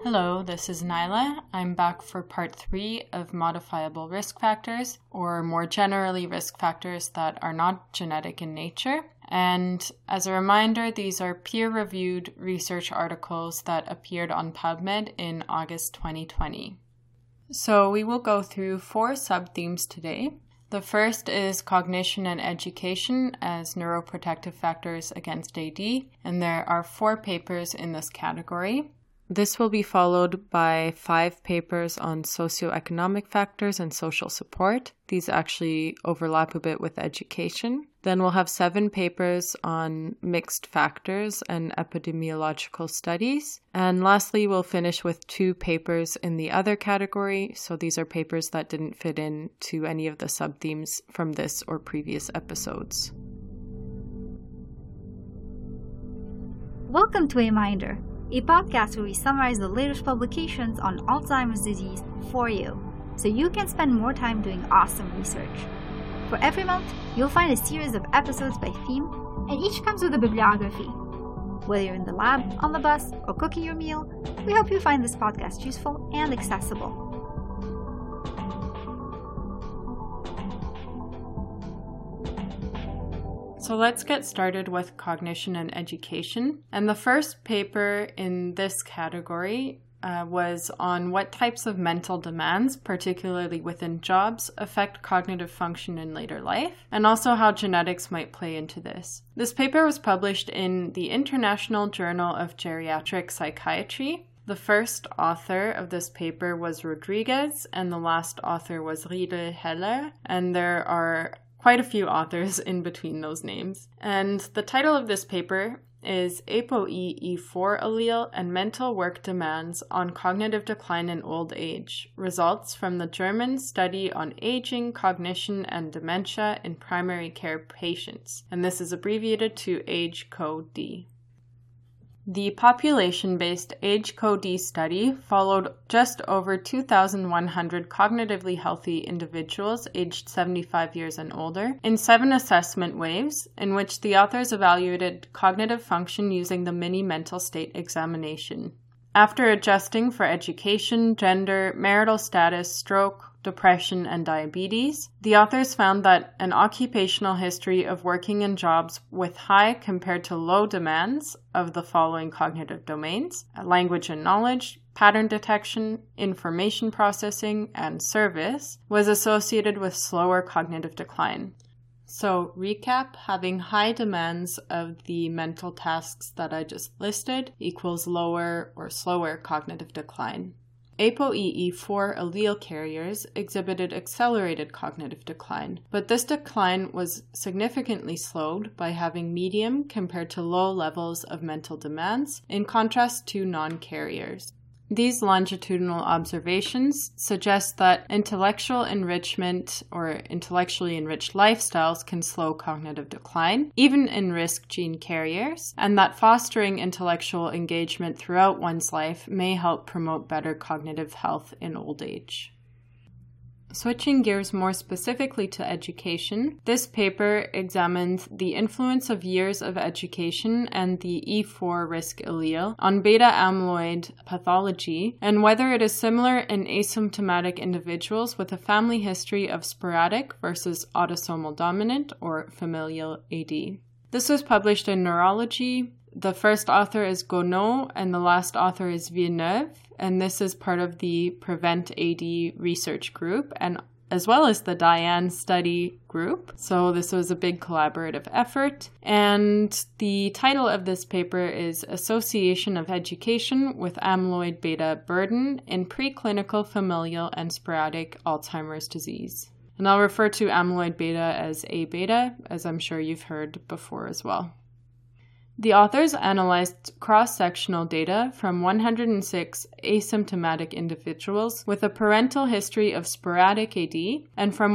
Hello, this is Nyla. I'm back for part 3 of modifiable risk factors, or more generally, risk factors that are not genetic in nature. And as a reminder, these are peer-reviewed research articles that appeared on PubMed in August 2020. So we will go through 4 sub-themes today. The first is cognition and education as neuroprotective factors against AD, and there are 4 papers in this category. This will be followed by 5 papers on socioeconomic factors and social support. These actually overlap a bit with education. Then we'll have 7 papers on mixed factors and epidemiological studies. And lastly, we'll finish with 2 papers in the other category. So these are papers that didn't fit in to any of the sub-themes from this or previous episodes. Welcome to A-Minder, a podcast where we summarize the latest publications on Alzheimer's disease for you, so you can spend more time doing awesome research. For every month, you'll find a series of episodes by theme, and each comes with a bibliography. Whether you're in the lab, on the bus, or cooking your meal, we hope you find this podcast useful and accessible. So let's get started with cognition and education. And the first paper in this category was on what types of mental demands, particularly within jobs, affect cognitive function in later life, and also how genetics might play into this. This paper was published in the International Journal of Geriatric Psychiatry. The first author of this paper was Rodriguez, and the last author was Riedel Heller, and there are quite a few authors in between those names. And the title of this paper is ApoE4 allele and mental work demands on cognitive decline in old age, results from the German study on aging, cognition, and dementia in primary care patients. And this is abbreviated to AGE-CODE. The population-based AGE-CODE study followed just over 2,100 cognitively healthy individuals aged 75 years and older in 7 assessment waves, in which the authors evaluated cognitive function using the mini mental state examination. After adjusting for education, gender, marital status, stroke, depression, and diabetes, the authors found that an occupational history of working in jobs with high compared to low demands of the following cognitive domains: language and knowledge, pattern detection, information processing, and service, was associated with slower cognitive decline. So, recap, having high demands of the mental tasks that I just listed equals lower or slower cognitive decline. ApoE4 allele carriers exhibited accelerated cognitive decline, but this decline was significantly slowed by having medium compared to low levels of mental demands, in contrast to non-carriers. These longitudinal observations suggest that intellectual enrichment or intellectually enriched lifestyles can slow cognitive decline, even in risk gene carriers, and that fostering intellectual engagement throughout one's life may help promote better cognitive health in old age. Switching gears more specifically to education, this paper examines the influence of years of education and the E4 risk allele on beta amyloid pathology and whether it is similar in asymptomatic individuals with a family history of sporadic versus autosomal dominant or familial AD. This was published in Neurology. The first author is Gonod and the last author is Villeneuve, and this is part of the Prevent AD research group and as well as the Diane study group. So this was a big collaborative effort. And the title of this paper is Association of Education with Amyloid Beta Burden in Preclinical Familial and Sporadic Alzheimer's Disease. And I'll refer to amyloid beta as A-beta, as I'm sure you've heard before as well. The authors analyzed cross-sectional data from 106 asymptomatic individuals with a parental history of sporadic AD and from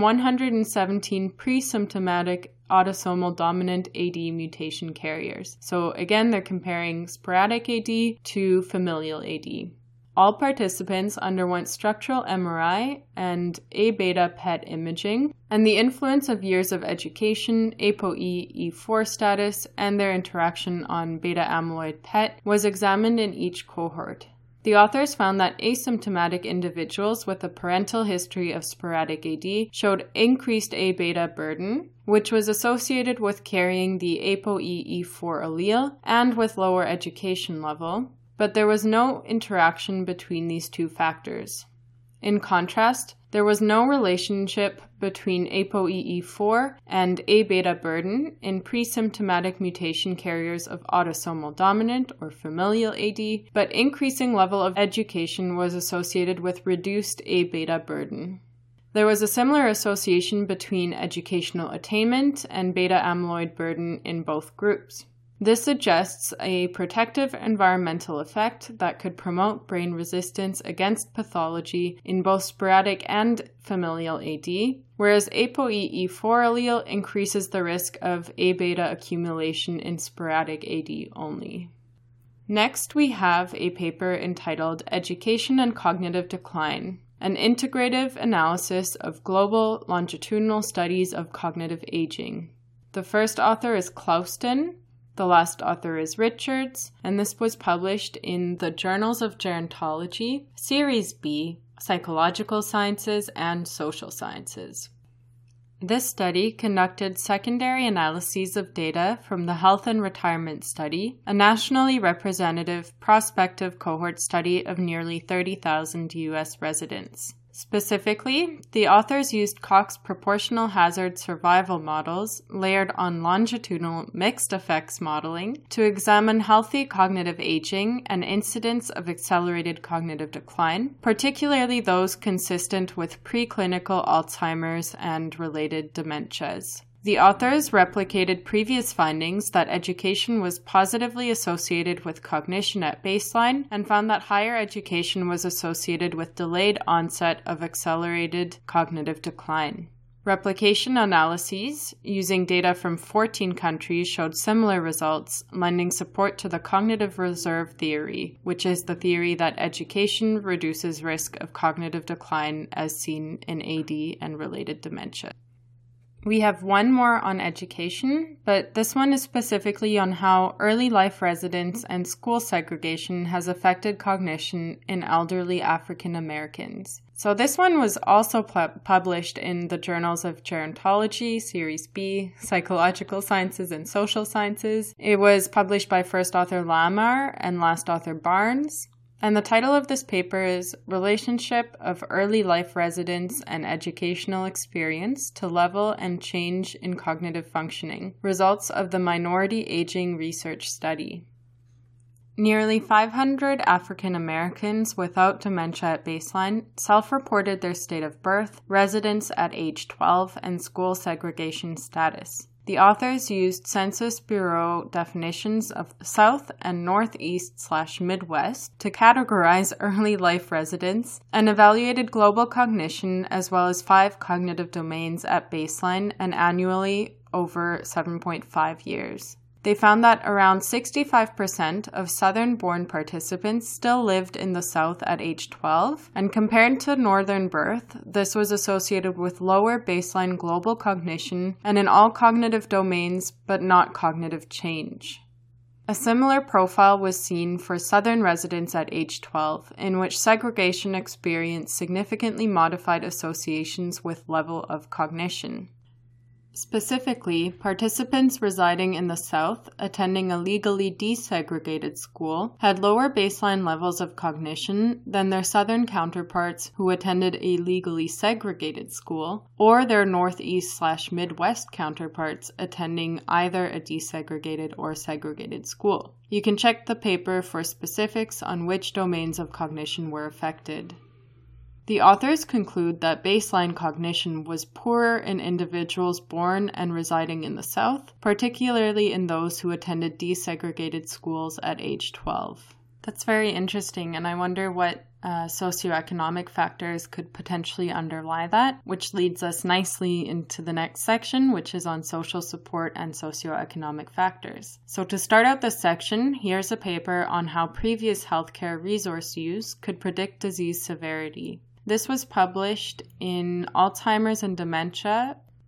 117 pre-symptomatic autosomal dominant AD mutation carriers. So again, they're comparing sporadic AD to familial AD. All participants underwent structural MRI and A-beta PET imaging, and the influence of years of education, ApoE4 status, and their interaction on beta amyloid PET was examined in each cohort. The authors found that asymptomatic individuals with a parental history of sporadic AD showed increased A-beta burden, which was associated with carrying the ApoE4 allele and with lower education level, but there was no interaction between these two factors. In contrast, there was no relationship between ApoE4 and A-beta burden in pre-symptomatic mutation carriers of autosomal dominant or familial AD, but increasing level of education was associated with reduced A-beta burden. There was a similar association between educational attainment and beta amyloid burden in both groups. This suggests a protective environmental effect that could promote brain resistance against pathology in both sporadic and familial AD, whereas ApoE4 allele increases the risk of A-beta accumulation in sporadic AD only. Next, we have a paper entitled Education and Cognitive Decline, an integrative analysis of global longitudinal studies of cognitive aging. The first author is Clouston. The last author is Richards, and this was published in the Journals of Gerontology, Series B, Psychological Sciences and Social Sciences. This study conducted secondary analyses of data from the Health and Retirement Study, a nationally representative prospective cohort study of nearly 30,000 U.S. residents. Specifically, the authors used Cox proportional hazard survival models layered on longitudinal mixed effects modeling to examine healthy cognitive aging and incidence of accelerated cognitive decline, particularly those consistent with preclinical Alzheimer's and related dementias. The authors replicated previous findings that education was positively associated with cognition at baseline and found that higher education was associated with delayed onset of accelerated cognitive decline. Replication analyses using data from 14 countries showed similar results, lending support to the cognitive reserve theory, which is the theory that education reduces risk of cognitive decline as seen in AD and related dementia. We have one more on education, but this one is specifically on how early life residence and school segregation has affected cognition in elderly African Americans. So this one was also published in the Journals of Gerontology, Series B, Psychological Sciences and Social Sciences. It was published by first author Lamar and last author Barnes. And the title of this paper is Relationship of Early Life Residence and Educational Experience to Level and Change in Cognitive Functioning, Results of the Minority Aging Research Study. Nearly 500 African Americans without dementia at baseline self-reported their state of birth, residence at age 12, and school segregation status. The authors used Census Bureau definitions of South and Northeast/Midwest to categorize early life residents and evaluated global cognition as well as 5 cognitive domains at baseline and annually over 7.5 years. They found that around 65% of Southern-born participants still lived in the South at age 12, and compared to Northern birth, this was associated with lower baseline global cognition and in all cognitive domains, but not cognitive change. A similar profile was seen for Southern residents at age 12, in which segregation experienced significantly modified associations with level of cognition. Specifically, participants residing in the South, attending a legally desegregated school, had lower baseline levels of cognition than their Southern counterparts who attended a legally segregated school, or their Northeast/Midwest counterparts attending either a desegregated or segregated school. You can check the paper for specifics on which domains of cognition were affected. The authors conclude that baseline cognition was poorer in individuals born and residing in the South, particularly in those who attended desegregated schools at age 12. That's very interesting, and I wonder what socioeconomic factors could potentially underlie that, which leads us nicely into the next section, which is on social support and socioeconomic factors. So to start out this section, here's a paper on how previous healthcare resource use could predict disease severity. This was published in Alzheimer's and Dementia,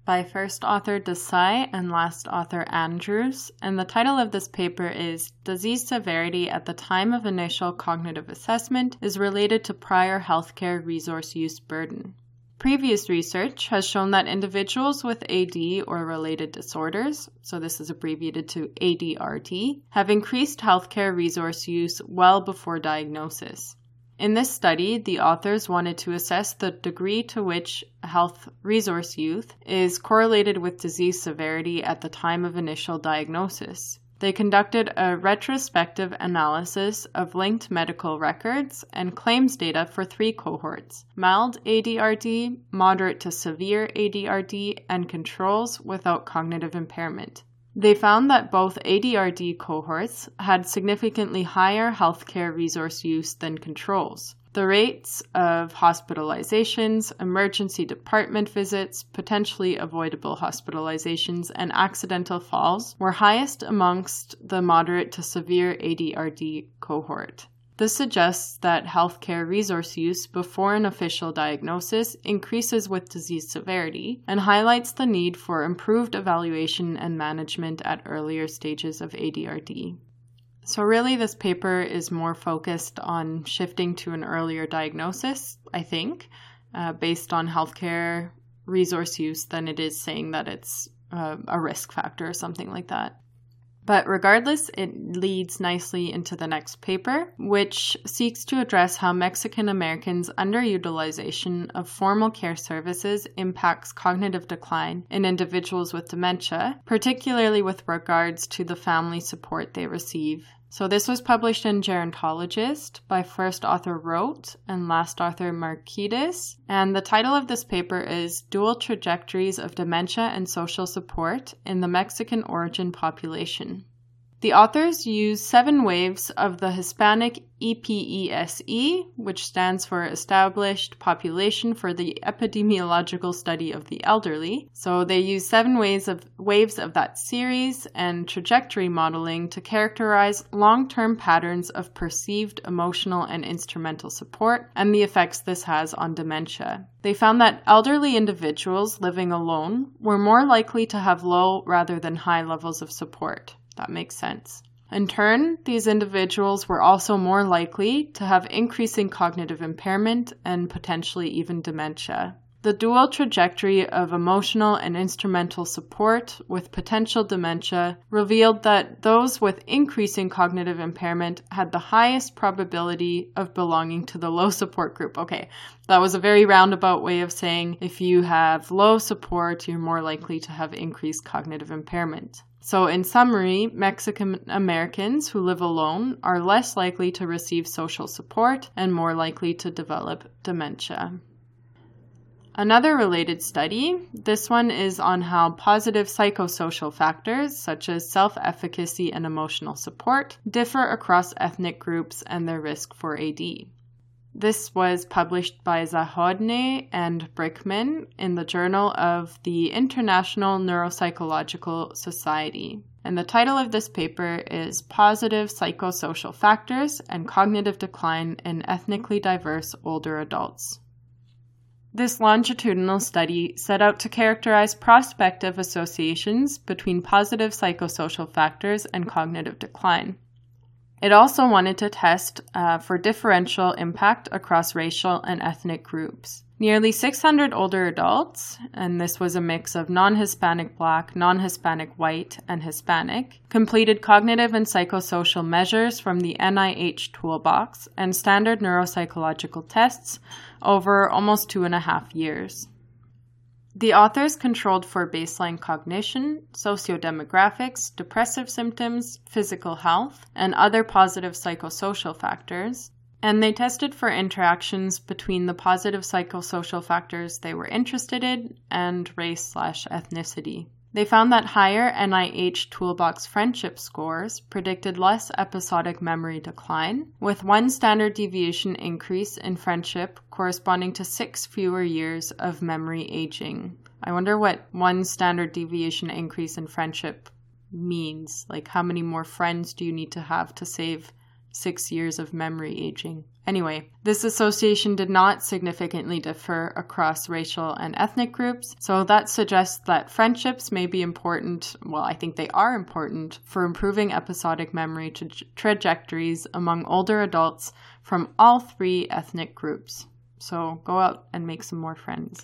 by first author Desai and last author Andrews, and the title of this paper is Disease Severity at the Time of Initial Cognitive Assessment is Related to Prior Healthcare Resource Use Burden. Previous research has shown that individuals with AD or related disorders, so this is abbreviated to ADRD, have increased healthcare resource use well before diagnosis. In this study, the authors wanted to assess the degree to which health resource use is correlated with disease severity at the time of initial diagnosis. They conducted a retrospective analysis of linked medical records and claims data for 3 cohorts: mild ADRD, moderate to severe ADRD, and controls without cognitive impairment. They found that both ADRD cohorts had significantly higher healthcare resource use than controls. The rates of hospitalizations, emergency department visits, potentially avoidable hospitalizations, and accidental falls were highest amongst the moderate to severe ADRD cohort. This suggests that healthcare resource use before an official diagnosis increases with disease severity and highlights the need for improved evaluation and management at earlier stages of ADRD. So really, this paper is more focused on shifting to an earlier diagnosis, I think, based on healthcare resource use than it is saying that it's a risk factor or something like that. But regardless, it leads nicely into the next paper, which seeks to address how Mexican Americans' underutilization of formal care services impacts cognitive decline in individuals with dementia, particularly with regards to the family support they receive. So this was published in Gerontologist by first author Rote and last author Marquides, and the title of this paper is Dual Trajectories of Dementia and Social Support in the Mexican Origin Population. The authors use 7 waves of the Hispanic EPESE, which stands for Established Population for the Epidemiological Study of the Elderly. So they use 7 waves of that series and trajectory modeling to characterize long-term patterns of perceived emotional and instrumental support and the effects this has on dementia. They found that elderly individuals living alone were more likely to have low rather than high levels of support. That makes sense. In turn, these individuals were also more likely to have increasing cognitive impairment and potentially even dementia. The dual trajectory of emotional and instrumental support with potential dementia revealed that those with increasing cognitive impairment had the highest probability of belonging to the low support group. Okay, that was a very roundabout way of saying if you have low support, you're more likely to have increased cognitive impairment. So in summary, Mexican Americans who live alone are less likely to receive social support and more likely to develop dementia. Another related study, this one is on how positive psychosocial factors such as self-efficacy and emotional support differ across ethnic groups and their risk for AD. This was published by Zahodny and Brickman in the Journal of the International Neuropsychological Society. And the title of this paper is Positive Psychosocial Factors and Cognitive Decline in Ethnically Diverse Older Adults. This longitudinal study set out to characterize prospective associations between positive psychosocial factors and cognitive decline. It also wanted to test for differential impact across racial and ethnic groups. Nearly 600 older adults, and this was a mix of non-Hispanic Black, non-Hispanic White, and Hispanic, completed cognitive and psychosocial measures from the NIH Toolbox and standard neuropsychological tests over almost 2.5 years. The authors controlled for baseline cognition, sociodemographics, depressive symptoms, physical health, and other positive psychosocial factors, and they tested for interactions between the positive psychosocial factors they were interested in and race/ethnicity. They found that higher NIH Toolbox friendship scores predicted less episodic memory decline, with 1 standard deviation increase in friendship corresponding to 6 fewer years of memory aging. I wonder what 1 standard deviation increase in friendship means. Like, how many more friends do you need to have to save 6 years of memory aging. Anyway, this association did not significantly differ across racial and ethnic groups, so that suggests that friendships may be important, well, I think they are important, for improving episodic memory trajectories among older adults from all 3 ethnic groups. So go out and make some more friends.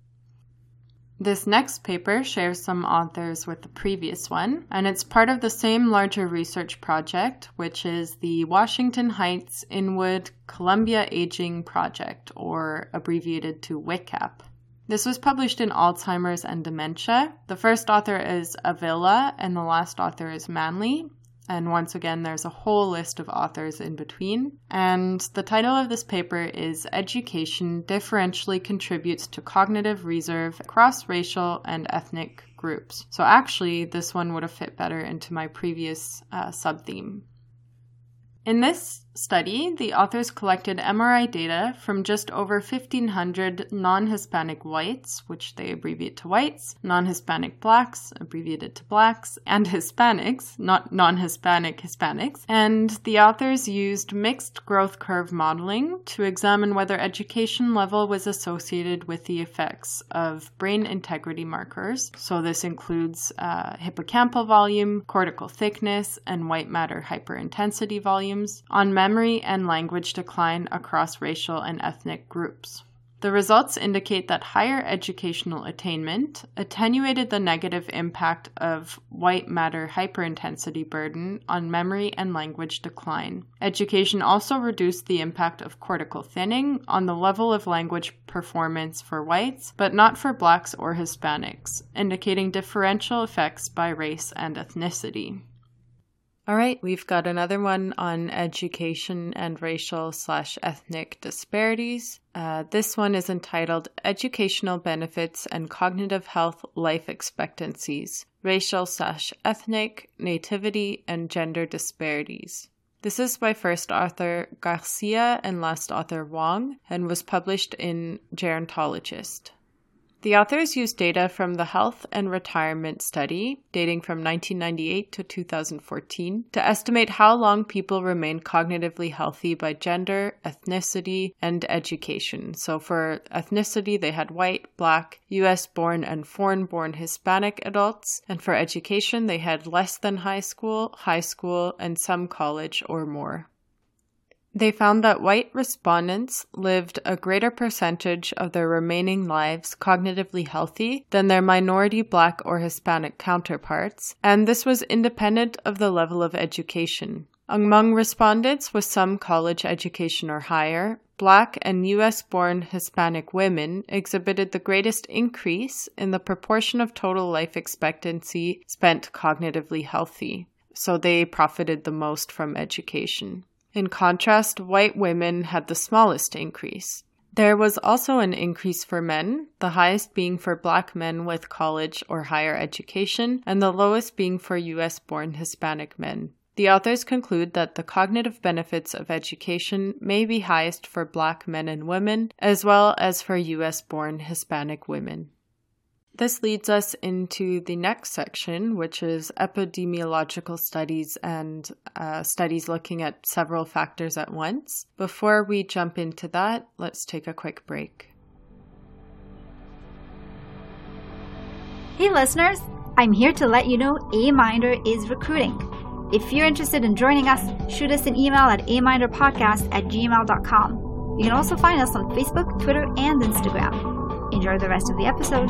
This next paper shares some authors with the previous one, and it's part of the same larger research project, which is the Washington Heights Inwood Columbia Aging Project, or abbreviated to WICAP. This was published in Alzheimer's and Dementia. The first author is Avila, and the last author is Manley. And once again, there's a whole list of authors in between. And the title of this paper is Education Differentially Contributes to Cognitive Reserve Across Racial and Ethnic Groups. So actually, this one would have fit better into my previous sub-theme. In this study, the authors collected MRI data from just over 1,500 non-Hispanic whites, which they abbreviate to whites, non-Hispanic blacks, abbreviated to blacks, and Hispanics, not non-Hispanic Hispanics. And the authors used mixed growth curve modeling to examine whether education level was associated with the effects of brain integrity markers. So this includes hippocampal volume, cortical thickness, and white matter hyperintensity volumes on memory and language decline across racial and ethnic groups. The results indicate that higher educational attainment attenuated the negative impact of white matter hyperintensity burden on memory and language decline. Education also reduced the impact of cortical thinning on the level of language performance for whites, but not for blacks or Hispanics, indicating differential effects by race and ethnicity. All right, we've got another one on education and racial/ethnic disparities. This one is entitled Educational Benefits and Cognitive Health Life Expectancies, Racial/Ethnic, Nativity, and Gender Disparities. This is by first author Garcia and last author Wong, and was published in Gerontologist. The authors used data from the Health and Retirement Study, dating from 1998 to 2014, to estimate how long people remain cognitively healthy by gender, ethnicity, and education. So for ethnicity, they had white, black, US-born, and foreign-born Hispanic adults, and for education, they had less than high school, and some college or more. They found that white respondents lived a greater percentage of their remaining lives cognitively healthy than their minority Black or Hispanic counterparts, and this was independent of the level of education. Among respondents with some college education or higher, Black and US-born Hispanic women exhibited the greatest increase in the proportion of total life expectancy spent cognitively healthy, so they profited the most from education. In contrast, white women had the smallest increase. There was also an increase for men, the highest being for Black men with college or higher education, and the lowest being for US-born Hispanic men. The authors conclude that the cognitive benefits of education may be highest for Black men and women, as well as for US-born Hispanic women. This leads us into the next section, which is epidemiological studies and studies looking at several factors at once. Before we jump into that, let's take a quick break. Hey listeners, I'm here to let you know Aminder is recruiting. If you're interested in joining us, shoot us an email at aminderpodcast@gmail.com. You can also find us on Facebook, Twitter, and Instagram. Enjoy the rest of the episode.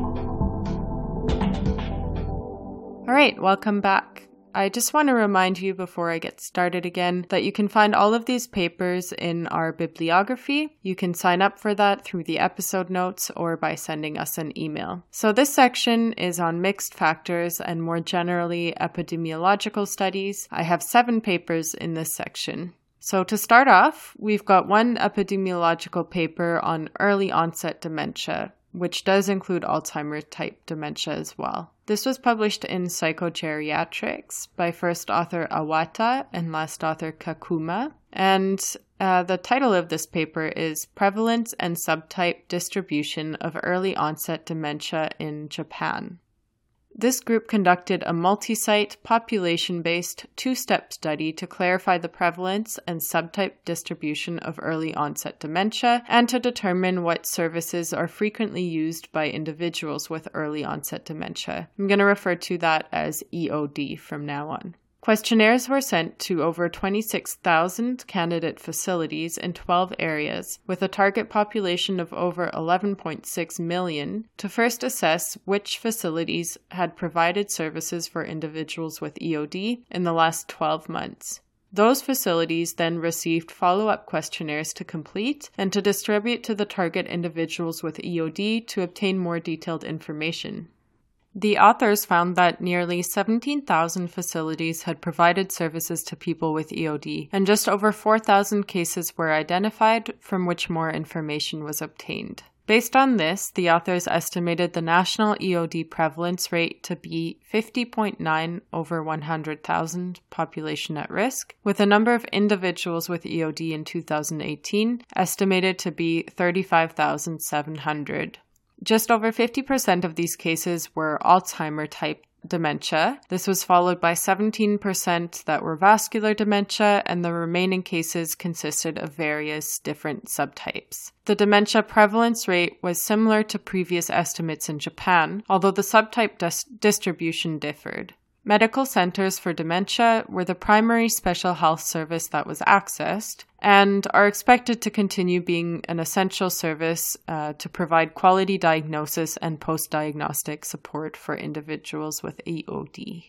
All right, welcome back. I just want to remind you before I get started again that you can find all of these papers in our bibliography. You can sign up for that through the episode notes or by sending us an email. So this section is on mixed factors and more generally epidemiological studies. I have 7 papers in this section. So to start off, we've got one epidemiological paper on early onset dementia, which does include Alzheimer's-type dementia as well. This was published in Psychogeriatrics by first author Awata and last author Kakuma. And the title of this paper is Prevalence and Subtype Distribution of Early Onset Dementia in Japan. This group conducted a multi-site, population-based, two-step study to clarify the prevalence and subtype distribution of early onset dementia and to determine what services are frequently used by individuals with early onset dementia. I'm going to refer to that as EOD from now on. Questionnaires were sent to over 26,000 candidate facilities in 12 areas, with a target population of over 11.6 million, to first assess which facilities had provided services for individuals with EOD in the last 12 months. Those facilities then received follow-up questionnaires to complete and to distribute to the target individuals with EOD to obtain more detailed information. The authors found that nearly 17,000 facilities had provided services to people with EOD, and just over 4,000 cases were identified from which more information was obtained. Based on this, the authors estimated the national EOD prevalence rate to be 50.9 over 100,000 population at risk, with the number of individuals with EOD in 2018 estimated to be 35,700. Just over 50% of these cases were Alzheimer-type dementia. This was followed by 17% that were vascular dementia, and the remaining cases consisted of various different subtypes. The dementia prevalence rate was similar to previous estimates in Japan, although the subtype distribution differed. Medical centers for dementia were the primary special health service that was accessed and are expected to continue being an essential service to provide quality diagnosis and post-diagnostic support for individuals with EOD.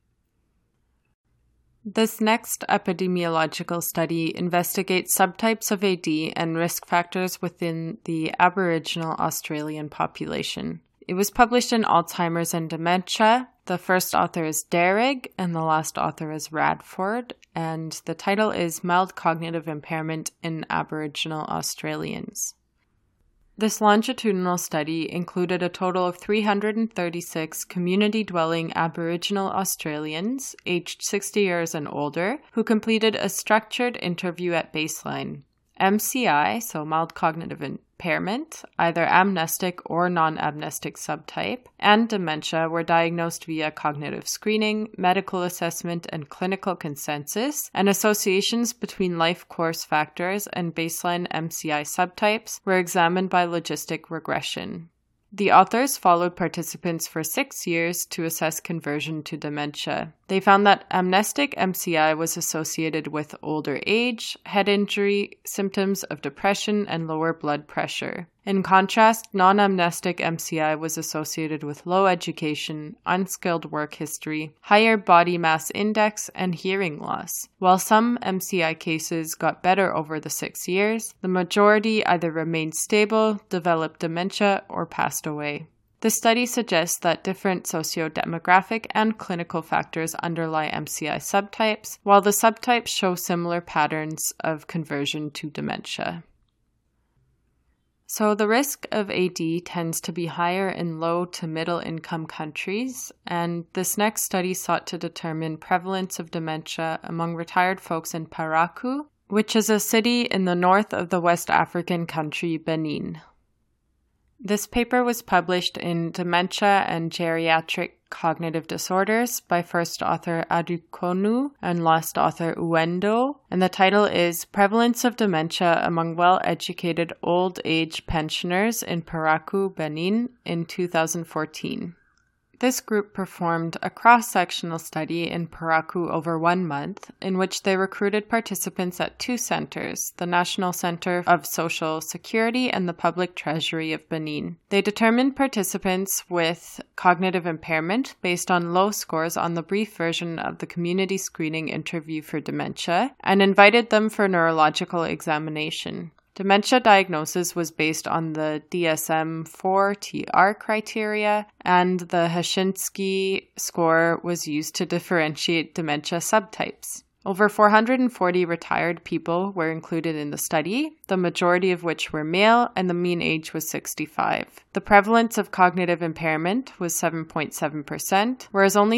This next epidemiological study investigates subtypes of AD and risk factors within the Aboriginal Australian population. It was published in Alzheimer's and Dementia. The first author is Derrig and the last author is Radford, and the title is Mild Cognitive Impairment in Aboriginal Australians. This longitudinal study included a total of 336 community-dwelling Aboriginal Australians aged 60 years and older who completed a structured interview at baseline. MCI, so mild cognitive impairment, either amnestic or non-amnestic subtype, and dementia were diagnosed via cognitive screening, medical assessment, and clinical consensus, and associations between life course factors and baseline MCI subtypes were examined by logistic regression. The authors followed participants for 6 years to assess conversion to dementia. They found that amnestic MCI was associated with older age, head injury, symptoms of depression, and lower blood pressure. In contrast, non-amnestic MCI was associated with low education, unskilled work history, higher body mass index, and hearing loss. While some MCI cases got better over the 6 years, the majority either remained stable, developed dementia, or passed away. The study suggests that different socio-demographic and clinical factors underlie MCI subtypes, while the subtypes show similar patterns of conversion to dementia. So the risk of AD tends to be higher in low to middle income countries, and this next study sought to determine prevalence of dementia among retired folks in Parakou, which is a city in the north of the West African country Benin. This paper was published in Dementia and Geriatric Cognitive Disorders by first author Adukonu and last author Uendo, and the title is Prevalence of Dementia Among Well-Educated Old Age Pensioners in Parakou, Benin in 2014. This group performed a cross-sectional study in Parakou over 1 month, in which they recruited participants at 2 centers, the National Center of Social Security and the Public Treasury of Benin. They determined participants with cognitive impairment based on low scores on the brief version of the community screening interview for dementia, and invited them for neurological examination. Dementia diagnosis was based on the DSM-4-TR criteria, and the Hashinsky score was used to differentiate dementia subtypes. Over 440 retired people were included in the study, the majority of which were male, and the mean age was 65. The prevalence of cognitive impairment was 7.7%, whereas only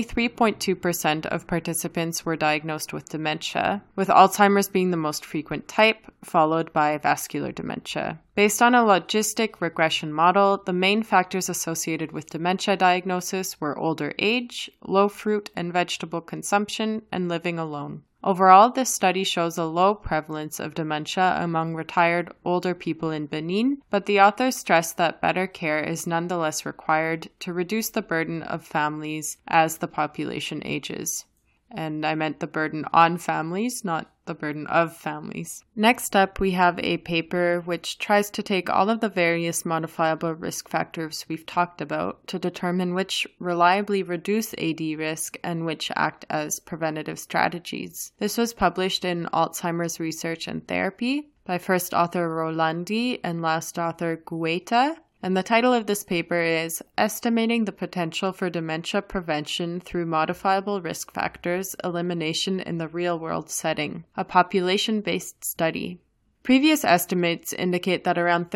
3.2% of participants were diagnosed with dementia, with Alzheimer's being the most frequent type, followed by vascular dementia. Based on a logistic regression model, the main factors associated with dementia diagnosis were older age, low fruit and vegetable consumption, and living alone. Overall, this study shows a low prevalence of dementia among retired older people in Benin, but the authors stress that better care is nonetheless required to reduce the burden of families as the population ages. And I meant the burden on families, not the burden of families. Next up, we have a paper which tries to take all of the various modifiable risk factors we've talked about to determine which reliably reduce AD risk and which act as preventative strategies. This was published in Alzheimer's Research and Therapy by first author Rolandi and last author Guetta. And the title of this paper is Estimating the Potential for Dementia Prevention Through Modifiable Risk Factors Elimination in the Real-World Setting, a population-based study. Previous estimates indicate that around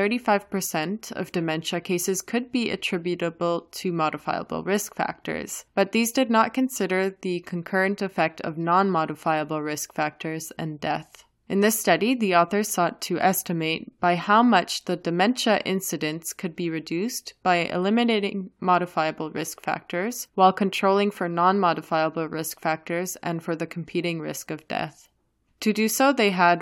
35% of dementia cases could be attributable to modifiable risk factors, but these did not consider the concurrent effect of non-modifiable risk factors and death. In this study, the authors sought to estimate by how much the dementia incidence could be reduced by eliminating modifiable risk factors while controlling for non-modifiable risk factors and for the competing risk of death. To do so, they had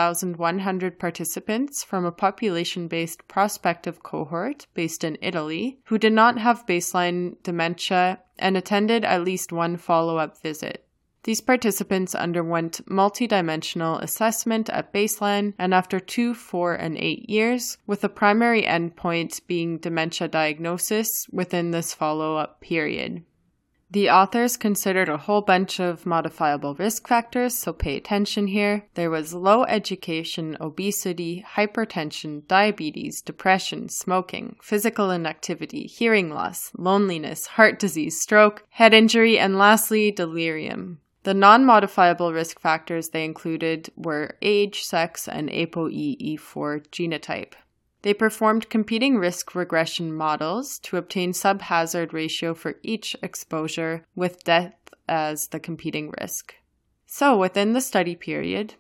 1,100 participants from a population-based prospective cohort based in Italy who did not have baseline dementia and attended at least one follow-up visit. These participants underwent multidimensional assessment at baseline and after 2, 4, and 8 years, with the primary endpoint being dementia diagnosis within this follow-up period. The authors considered a whole bunch of modifiable risk factors, so pay attention here. There was low education, obesity, hypertension, diabetes, depression, smoking, physical inactivity, hearing loss, loneliness, heart disease, stroke, head injury, and lastly, delirium. The non-modifiable risk factors they included were age, sex, and ApoE4 genotype. They performed competing risk regression models to obtain subhazard ratio for each exposure, with death as the competing risk. So, within the study period,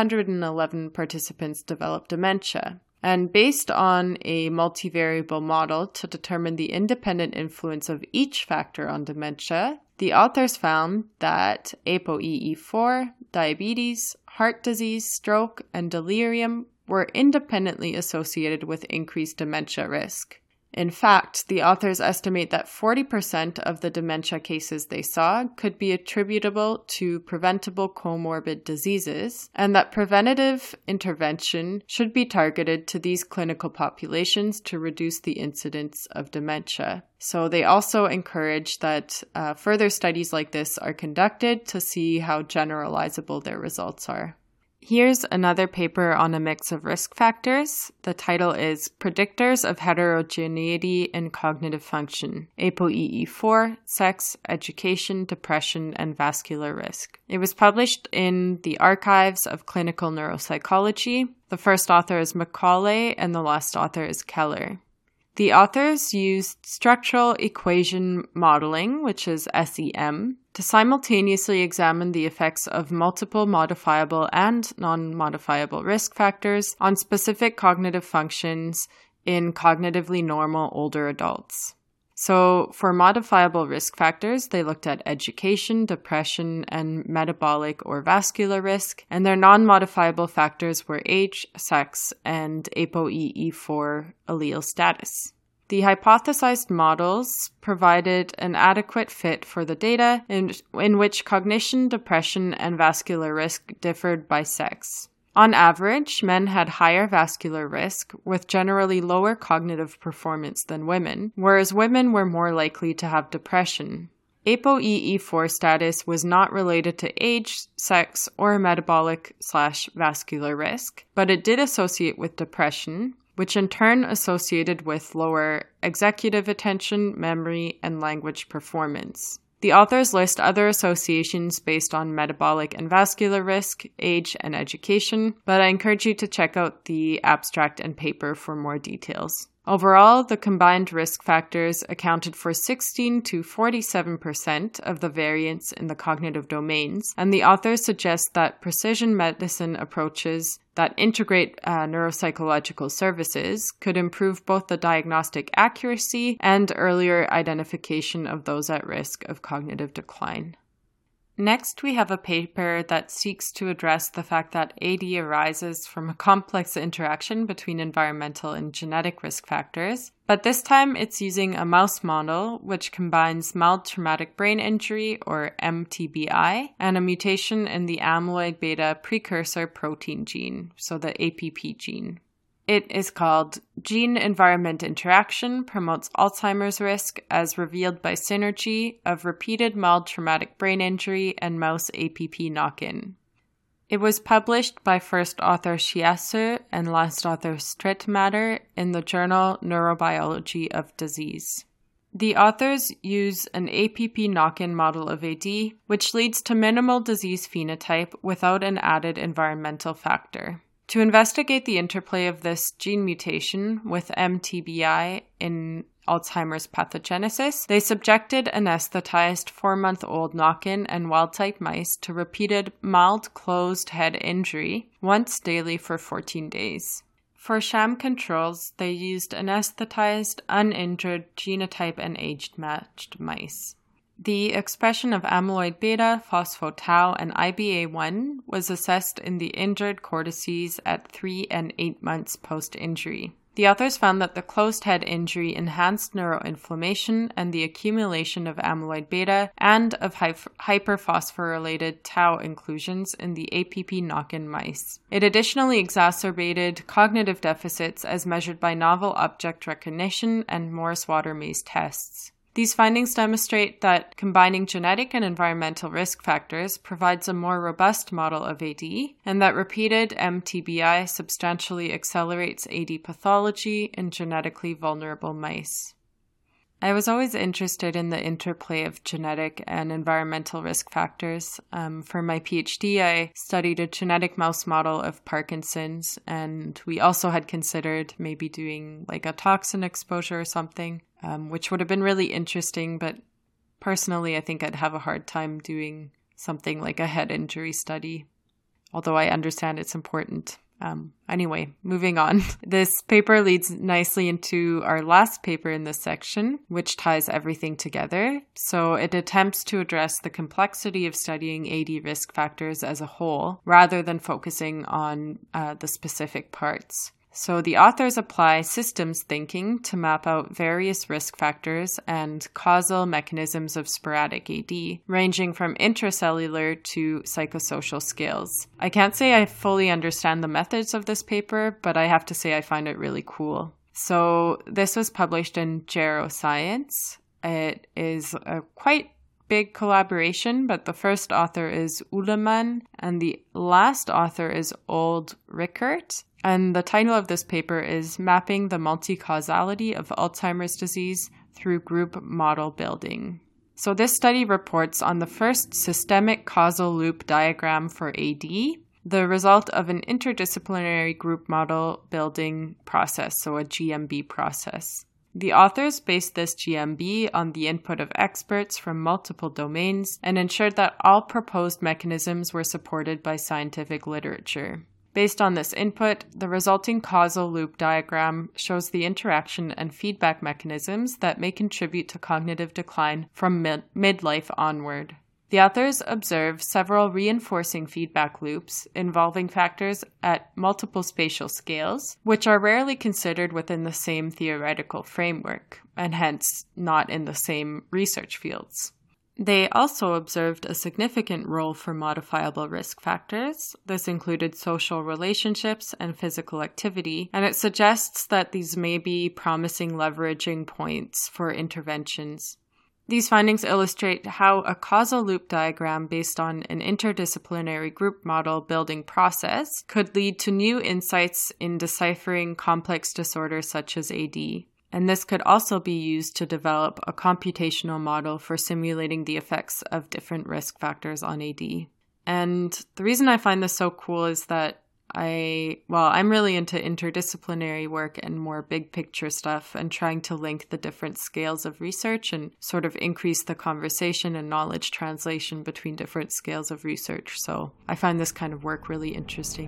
111 participants developed dementia. And based on a multivariable model to determine the independent influence of each factor on dementia, the authors found that ApoE4, diabetes, heart disease, stroke, and delirium were independently associated with increased dementia risk. In fact, the authors estimate that 40% of the dementia cases they saw could be attributable to preventable comorbid diseases, and that preventative intervention should be targeted to these clinical populations to reduce the incidence of dementia. So they also encourage that further studies like this are conducted to see how generalizable their results are. Here's another paper on a mix of risk factors. The title is Predictors of Heterogeneity in Cognitive Function, ApoE4, Sex, Education, Depression, and Vascular Risk. It was published in the Archives of Clinical Neuropsychology. The first author is Macaulay and the last author is Keller. The authors used structural equation modeling, which is SEM, to simultaneously examine the effects of multiple modifiable and non-modifiable risk factors on specific cognitive functions in cognitively normal older adults. So for modifiable risk factors, they looked at education, depression, and metabolic or vascular risk, and their non-modifiable factors were age, sex, and ApoE4 allele status. The hypothesized models provided an adequate fit for the data in which cognition, depression, and vascular risk differed by sex. On average, men had higher vascular risk with generally lower cognitive performance than women, whereas women were more likely to have depression. ApoE4 status was not related to age, sex, or metabolic/vascular risk, but it did associate with depression, which in turn associated with lower executive attention, memory, and language performance. The authors list other associations based on metabolic and vascular risk, age, and education, but I encourage you to check out the abstract and paper for more details. Overall, the combined risk factors accounted for 16 to 47% of the variance in the cognitive domains, and the authors suggest that precision medicine approaches that integrate neuropsychological services could improve both the diagnostic accuracy and earlier identification of those at risk of cognitive decline. Next, we have a paper that seeks to address the fact that AD arises from a complex interaction between environmental and genetic risk factors, but this time it's using a mouse model which combines mild traumatic brain injury, or MTBI, and a mutation in the amyloid beta precursor protein gene, so the APP gene. It is called Gene-Environment Interaction Promotes Alzheimer's Risk as Revealed by Synergy of Repeated Mild Traumatic Brain Injury and Mouse APP Knock-In. It was published by first author Chiasson and last author Strittmatter in the journal Neurobiology of Disease. The authors use an APP knock-in model of AD, which leads to minimal disease phenotype without an added environmental factor. To investigate the interplay of this gene mutation with MTBI in Alzheimer's pathogenesis, they subjected anesthetized 4-month-old knock-in and wild-type mice to repeated mild closed head injury once daily for 14 days. For sham controls, they used anesthetized, uninjured, genotype and age-matched mice. The expression of amyloid beta, phospho-tau, and IBA1 was assessed in the injured cortices at 3 and 8 months post-injury. The authors found that the closed head injury enhanced neuroinflammation and the accumulation of amyloid beta and of hyperphosphorylated tau inclusions in the APP knock-in mice. It additionally exacerbated cognitive deficits as measured by novel object recognition and Morris-Water maze tests. These findings demonstrate that combining genetic and environmental risk factors provides a more robust model of AD, and that repeated MTBI substantially accelerates AD pathology in genetically vulnerable mice. I was always interested in the interplay of genetic and environmental risk factors. For my PhD, I studied a genetic mouse model of Parkinson's, and we also had considered maybe doing like a toxin exposure or something, which would have been really interesting, but personally, I think I'd have a hard time doing something like a head injury study, although I understand it's important. Anyway, moving on. This paper leads nicely into our last paper in this section, which ties everything together. So it attempts to address the complexity of studying AD risk factors as a whole, rather than focusing on the specific parts. So the authors apply systems thinking to map out various risk factors and causal mechanisms of sporadic AD, ranging from intracellular to psychosocial skills. I can't say I fully understand the methods of this paper, but I have to say I find it really cool. So this was published in Geroscience. It is a quite big collaboration, but the first author is Uhleman and the last author is Old Rickert. And the title of this paper is Mapping the Multi-Causality of Alzheimer's Disease Through Group Model Building. So this study reports on the first systemic causal loop diagram for AD, the result of an interdisciplinary group model building process, so a GMB process. The authors based this GMB on the input of experts from multiple domains and ensured that all proposed mechanisms were supported by scientific literature. Based on this input, the resulting causal loop diagram shows the interaction and feedback mechanisms that may contribute to cognitive decline from midlife onward. The authors observe several reinforcing feedback loops involving factors at multiple spatial scales, which are rarely considered within the same theoretical framework, and hence not in the same research fields. They also observed a significant role for modifiable risk factors. This included social relationships and physical activity, and it suggests that these may be promising leveraging points for interventions. These findings illustrate how a causal loop diagram based on an interdisciplinary group model building process could lead to new insights in deciphering complex disorders such as AD. And this could also be used to develop a computational model for simulating the effects of different risk factors on AD. And the reason I find this so cool is that I'm really into interdisciplinary work and more big picture stuff and trying to link the different scales of research and sort of increase the conversation and knowledge translation between different scales of research. So I find this kind of work really interesting.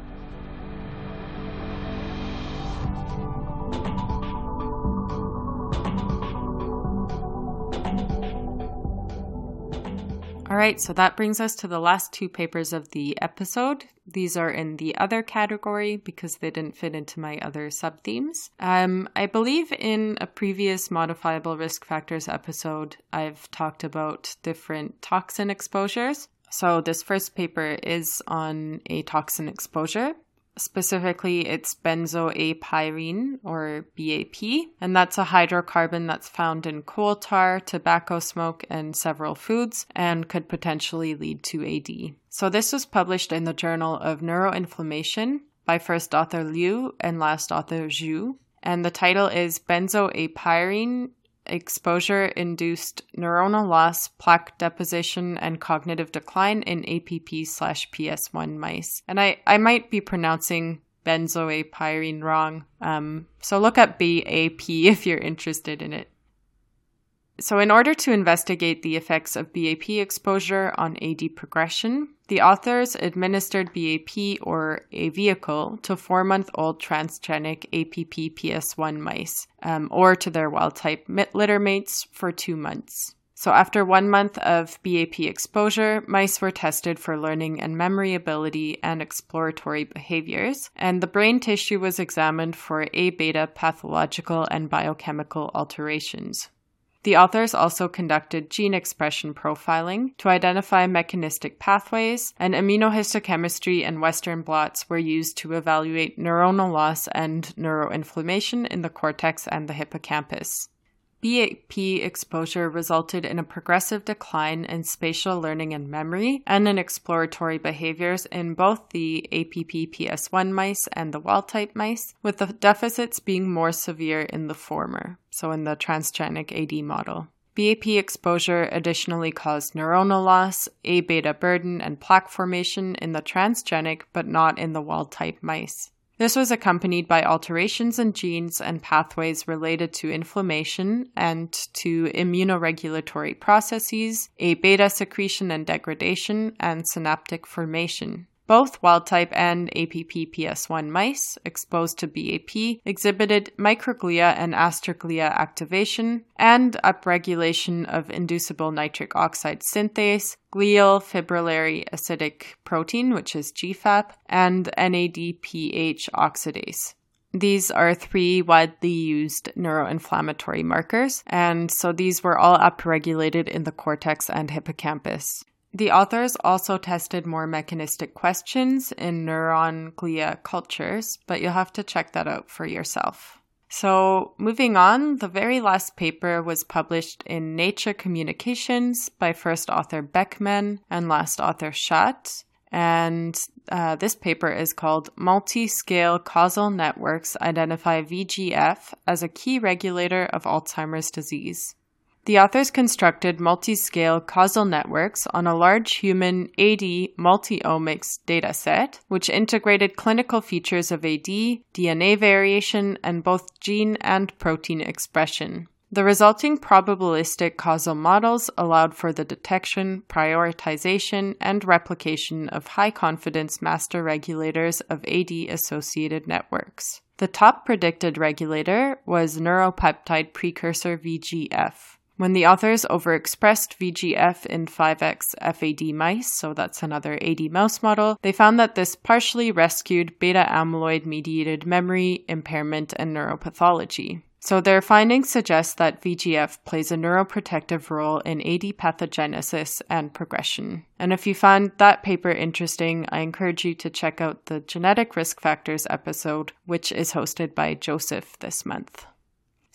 All right, so that brings us to the last two papers of the episode. These are in the other category because they didn't fit into my other sub-themes. I believe in a previous modifiable risk factors episode, I've talked about different toxin exposures. So this first paper is on a toxin exposure. Specifically, it's benzoapyrene, or BAP, and that's a hydrocarbon that's found in coal tar, tobacco smoke, and several foods, and could potentially lead to AD. So this was published in the Journal of Neuroinflammation by first author Liu and last author Zhu, and the title is Benzoapyrene Exposure-Induced Neuronal Loss, Plaque Deposition, and Cognitive Decline in APP/PS1 mice. And I might be pronouncing benzoapyrene wrong, so look up BAP if you're interested in it. So in order to investigate the effects of BAP exposure on AD progression, the authors administered BAP or a vehicle to 4-month-old transgenic APP/PS1 mice, or to their wild-type littermates for 2 months. So after 1 month of BAP exposure, mice were tested for learning and memory ability and exploratory behaviors, and the brain tissue was examined for A-beta pathological and biochemical alterations. The authors also conducted gene expression profiling to identify mechanistic pathways, and immunohistochemistry and Western blots were used to evaluate neuronal loss and neuroinflammation in the cortex and the hippocampus. BAP exposure resulted in a progressive decline in spatial learning and memory and in exploratory behaviors in both the APP/PS1 mice and the wild-type mice, with the deficits being more severe in the former, so in the transgenic AD model. BAP exposure additionally caused neuronal loss, A-beta burden, and plaque formation in the transgenic but not in the wild-type mice. This was accompanied by alterations in genes and pathways related to inflammation and to immunoregulatory processes, A-beta secretion and degradation, and synaptic formation. Both wild-type and APP/PS1 mice exposed to BAP exhibited microglia and astroglia activation and upregulation of inducible nitric oxide synthase, glial fibrillary acidic protein, which is GFAP, and NADPH oxidase. These are 3 widely used neuroinflammatory markers, and so these were all upregulated in the cortex and hippocampus. The authors also tested more mechanistic questions in neuron glia cultures, but you'll have to check that out for yourself. So moving on, the very last paper was published in Nature Communications by first author Beckman and last author Schat. And this paper is called Multi-Scale Causal Networks Identify VGF as a Key Regulator of Alzheimer's Disease. The authors constructed multi-scale causal networks on a large human AD multi-omics dataset, which integrated clinical features of AD, DNA variation, and both gene and protein expression. The resulting probabilistic causal models allowed for the detection, prioritization, and replication of high-confidence master regulators of AD-associated networks. The top predicted regulator was neuropeptide precursor VGF. When the authors overexpressed VGF in 5X FAD mice, so that's another AD mouse model, they found that this partially rescued beta-amyloid-mediated memory, impairment, and neuropathology. So their findings suggest that VGF plays a neuroprotective role in AD pathogenesis and progression. And if you found that paper interesting, I encourage you to check out the Genetic Risk Factors episode, which is hosted by Joseph this month.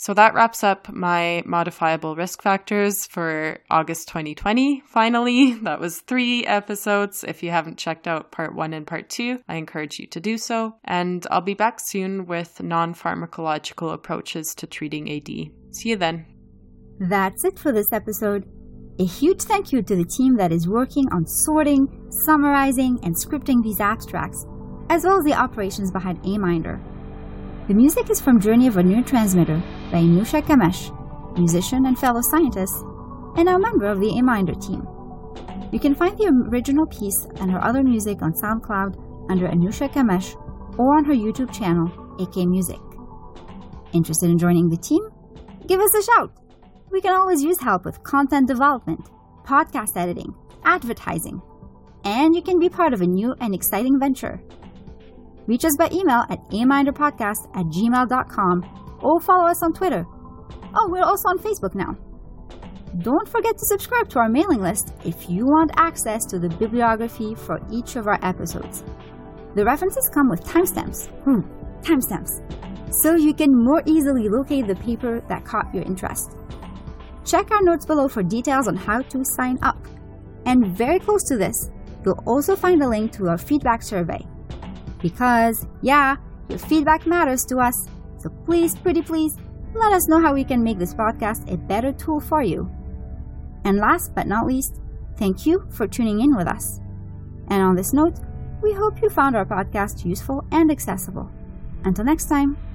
So that wraps up my modifiable risk factors for August 2020. Finally, that was 3 episodes. If you haven't checked out part 1 and part 2, I encourage you to do so. And I'll be back soon with non-pharmacological approaches to treating AD. See you then. That's it for this episode. A huge thank you to the team that is working on sorting, summarizing, and scripting these abstracts, as well as the operations behind Aminder. The music is from Journey of a Neurotransmitter by Anusha Kamesh, musician and fellow scientist, and now a member of the Aminder team. You can find the original piece and her other music on SoundCloud under Anusha Kamesh or on her YouTube channel, AK Music. Interested in joining the team? Give us a shout! We can always use help with content development, podcast editing, advertising, and you can be part of a new and exciting venture. Reach us by email at aminderpodcast@gmail.com or follow us on Twitter. Oh, we're also on Facebook now. Don't forget to subscribe to our mailing list if you want access to the bibliography for each of our episodes. The references come with timestamps. Timestamps. So you can more easily locate the paper that caught your interest. Check our notes below for details on how to sign up. And very close to this, you'll also find a link to our feedback survey. Because, yeah, your feedback matters to us. So please, pretty please, let us know how we can make this podcast a better tool for you. And last but not least, thank you for tuning in with us. And on this note, we hope you found our podcast useful and accessible. Until next time.